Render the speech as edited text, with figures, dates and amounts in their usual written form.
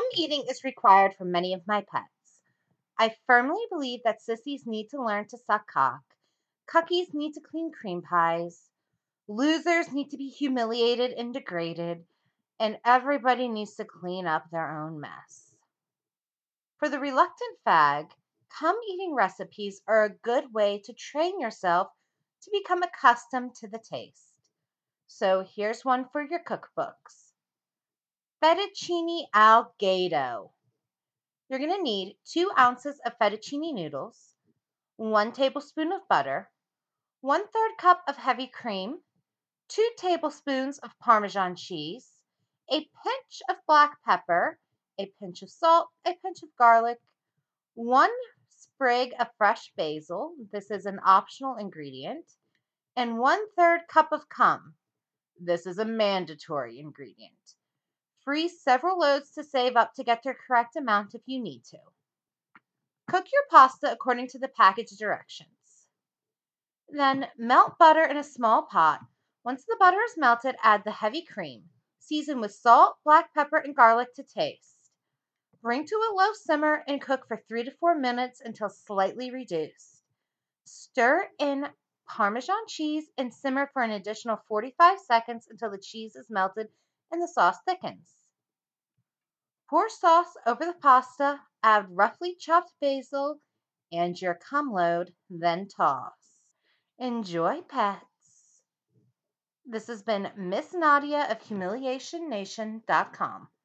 eating is required for many of my pets. I firmly believe that sissies need to learn to suck cock, cuckies need to clean cream pies, losers need to be humiliated and degraded, and everybody needs to clean up their own mess. For the reluctant fag, come eating recipes are a good way to train yourself to become accustomed to the taste. So here's one for your cookbooks. Fettuccine al Gato. You're going to need 2 ounces of fettuccine noodles, 1 tablespoon of butter, 1/3 cup of heavy cream, 2 tablespoons of Parmesan cheese, a pinch of black pepper, a pinch of salt, a pinch of garlic, 1 sprig of fresh basil. This is an optional ingredient, and 1/3 cup of cum. This is a mandatory ingredient. Freeze several loads to save up to get the correct amount if you need to. Cook your pasta according to the package directions. Then melt butter in a small pot. Once the butter is melted, add the heavy cream. Season with salt, black pepper, and garlic to taste. Bring to a low simmer and cook for 3 to 4 minutes until slightly reduced. Stir in Parmesan cheese and simmer for an additional 45 seconds until the cheese is melted and the sauce thickens. Pour sauce over the pasta, add roughly chopped basil and your cum load, then toss. Enjoy, pets. This has been Miss Nadia of HumiliationNation.com.